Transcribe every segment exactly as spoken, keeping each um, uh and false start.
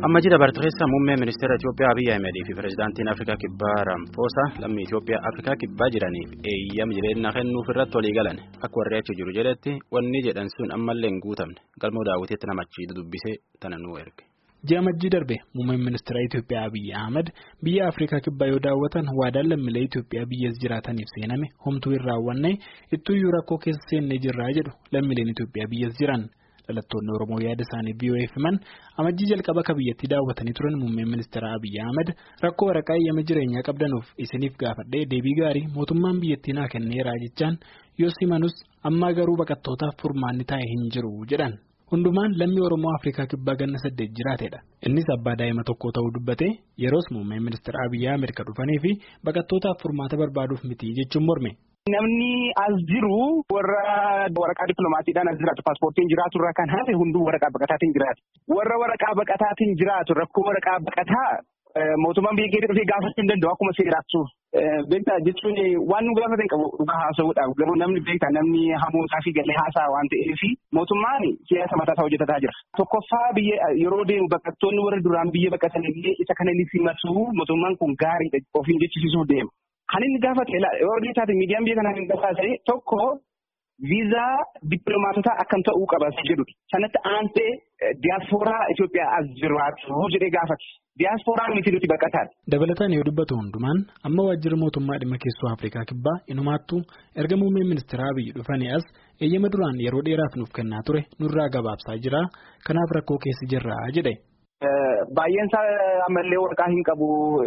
Amma jira barteessa muummee ministeera Itoophiyaa Abiy Ahmed fi pirezidaantiin Afrikaa Kibbaa Ramaphosa lammii Itoophiyaa Afrikaa Kibbaa jiraniif eeyyama jireenya kennuuf irratti walii galan akka warri achi jiru jedhetti wanni jedhan sun ammallee hin guutamne galmoo daawwiteetti namachi dubbisee tana nuu erge. Ji'a majjii darbe muummeen ministeera Itoophiyaa Abiy Ahmed biyya Afrikaa Kibbaa yoo daawwatan waadaan lammiilee Itoophiyaa biyyas jiraataniif seename homtuu hin raawwanne ittuyyuu rakkoo keessa seennee jirraa jedhu lammiileen Itoophiyaa biyyas jiran. Dhalattoonni Oromoo yaada isaanii V O A himan amajjii jalqaba akka biyyattii daawwatanii turan muummeen ministeera Abiy Ahmed rakkoo waraqaa eeyyama jireenyaa qabdanuuf isiniif gaafadhee deebii gaarii mootummaan biyyattii naa kenneeraa jechaan yoo simanus ammaa garuu baqattootaaf furmaanni taa'e hin jiru jedhan. Hundumaan lammii Oromoo Afrikaa Kibbaa ganna saddeet jiraatedha. Innis abbaa daa'ima tokkoo ta'uu dubbate yeroos muummeen ministeera Abiy Ahmed kan dhufanii fi baqattootaaf furmaata barbaaduuf miti jechuun morme. Namni as jiru warra waraqaa dippiloomaatiidhaan as jiraatu paaspoortiin jiraatu irraa kan hafe hunduu waraqaa baqataatiin jiraatu. Warra waraqaa baqataatiin jiraatu rakkoo waraqaa baqataa mootummaan biyya keessa dhufee gaafachuu hin danda'u akkuma seeraattu. Beektaa jechuun waan nu gaafatan qabu dhugaa haasa'uudhaaf garuu namni beektaa namni hamuusaa fi galee haasaa waan ta'eef mootummaan siyaasa mataasaa hojjetataa jira. Tokkoffaa biyya yeroo deemu baqattoonni warra duraan biyya baqatanii isa kana ni simatu mootummaan kun gaariidha ofiin jechisiisuuf deema. Kan inni gaafate yoo taate miidiyaan biyya kanaa hin gabaasee tokko viizaa dippiloomaatotaa akkam ta'uu qaba jedhudha. Sanatti aansee diyaaspooraa Itoophiyaa as jiraatu jedhee gaafate. Diyaasporaan miti nuti baqataadha. Dabalataan yoo dubbatu hundumaan amma waajjira mootummaa dhimma keessoo Afrikaa Kibbaa inumaattuu erga muummeen ministeera Abiy dhufanii as eeyyama duraan yeroo dheeraaf nuuf kennaa ture nurraa gabaabsaa jira kanaaf rakkoo keessa jirra jedhe. Baay'een isaa ammallee waraqaa hin qabu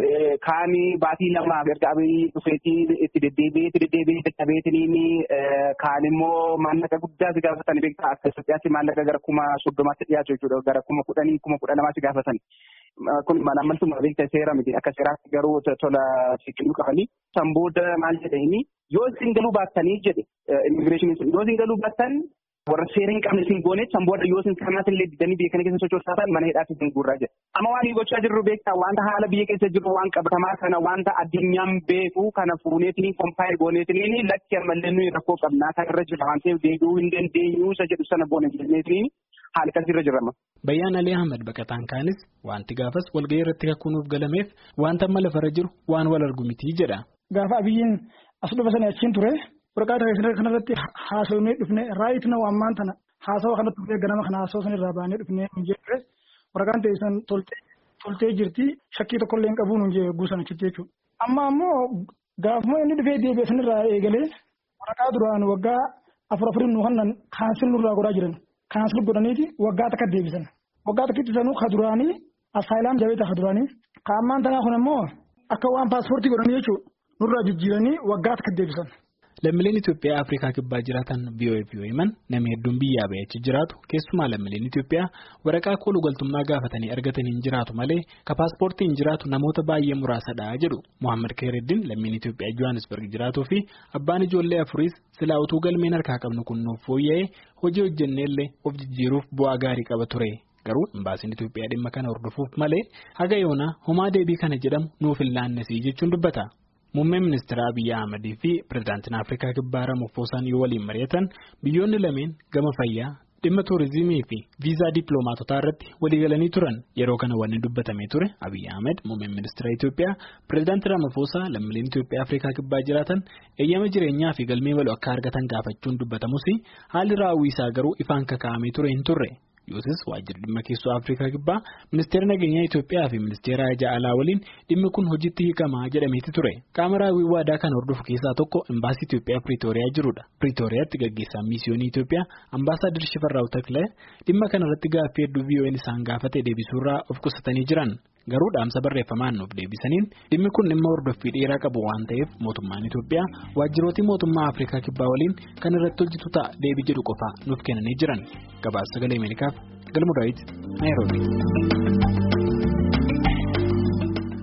kaanii baatii lama gargaabii dhufeetii itti deddeebi'ee itti deddeebi'ee dadhabeetiniini kaan immoo maallaqa guddaa si gaafatan beektaa akka Itoophiyaatti maallaqa gara kuma soddomaatti dhiyaatu jechuudha gara kuma kudhanii kuma kudha lamaa si gaafatan. Kun mana amantummaa beektaa seera miti akka seeraatti garuu tola siqiluu qabanii san booda maal jedhanii yoo isin galuu baattanii jedhe immigireeshiniin yoo isin galuu baattan warra seera hin qabne isin gooneet san booda yoo isin kanaatillee didanii biyya kana keessa sochoosaatan mana hidhaatti isin guurraa jedhe. Amma waan gochaa jirru beektaa wanta haala biyya keessa jiru waan qabatamaa kana wanta addunyaan beeku kana fuuneetiin kompaayil gooneetiin lakki ammallee nuyi rakkoo qabnaa kan irra jira waan ta'eef deebi'uu hin dandeenyu isa jedhu sana boona jenneetiin haala akkasirra jirama. Bayyaan Alii Ahmed baqataan kaanis wanti gaafas walgahii irratti kakkuunuuf galameef wanta amma lafarra jiru waan wal argu miti jedha. Gaafa Abiyyiin as dhufa sana achiin ture waraqaa taasisaa kanarratti haasofnee dhufnee raayit na waammaan tana haasawa kanatti dhufee ganama kana haasawaa sanirraa baanee dhufnee hin jirre waraqaan taasisan toltee jirti shakkii tokkollee hin qabuun hin jee guusan achitti jechuudha. Amma ammoo gaafuma inni dhufee deebi'ee sanirraa eegalee waraqaa duraan waggaa afur afurin nu kannan kaansil nurraa godhaa jiran. Kaansil godhaniiti waggaa takka deebisan. Waggaa takkitti sanuu ka duraanii asaayilaam jabeeta ka duraanii. Ka ammaan tanaa kun ammoo akka waan paaspoortii godhanii jechuudha. Nurraa jijjiiranii waggaa takka deebisan. Lammiileen Itoophiyaa Afrikaa Kibbaa jiraatan V O A fi himan namni hedduun biyyaa ba'ee achi jiraatu keessumaa lammiileen Itoophiyaa waraqaa kooluu galtummaa gaafatanii argatan hin jiraatu malee ka paaspoortii hin jiraatu namoota baay'ee muraasadha jedhu Muhammad Khaireddin lammiin Itoophiyaa Johannesburg jiraatuu fi abbaan ijoollee afuriis silaa utuu galmeen harkaa qabnu kun nuuf fooyya'ee hojii hojjenneellee of jijjiiruuf bu'aa gaarii qaba ture. Garuu imbaasiin Itoophiyaa dhimma kana hordofuuf malee haga yoonaa homaa deebii kana jedhamu nuuf hin laannesii jechuun dubbata. Muummeen ministeera Abiy Ahmed fi pirezidaantiin Afrikaa Kibbaa Ramaphosa yoo waliin mari'atan biyyoonni lameen gama fayyaa dhimma tuurizimii fi viizaa dippiloomaatotaa irratti waliigalanii turan yeroo kana wanni dubbatamee ture Abiy Ahmed muummeen ministeera Itoophiyaa pirezidaantii Ramaphosa lammiileen Itoophiyaa Afrikaa Kibbaa jiraatan eeyyama jireenyaa fi galmee waloo akka argatan gaafachuun dubbatamus haalli raawwii isaa garuu ifaan kakaa'amee ture hin turre. Yoosis waajjirri dhimma keessoo Afrikaa Kibbaa ministeera nageenyaa Itoophiyaa fi ministeera haajaa alaa waliin dhimmi kun hojiitti hiikamaa jedhameeti ture. Qaama raawwii waadaa kan hordofu keessaa tokko imbaasii Itoophiyaa Piriitooriyaa jirudha. Piriitooriyaatti gaggeessaan miisiyoonii Itoophiyaa ambaasaadar Shifarraa'u Taklee dhimma kanarratti gaaffii hedduu V O A'n isaan gaafate deebisuurraa of qusatanii jiran. Garuu dhaamsa barreeffamaan nuuf deebisaniin dhimmi kun dhimma hordoffii dheeraa qabu waan ta'eef mootummaan Itoophiyaa waajjiroota mootummaa Afrikaa Kibbaa waliin kan irratti hojjetu ta'a deebii jedhu qofaa nuuf kennanii jiran. Gabaasa sagalee Ameerikaaf Galmuu Daawit Naayiroobii.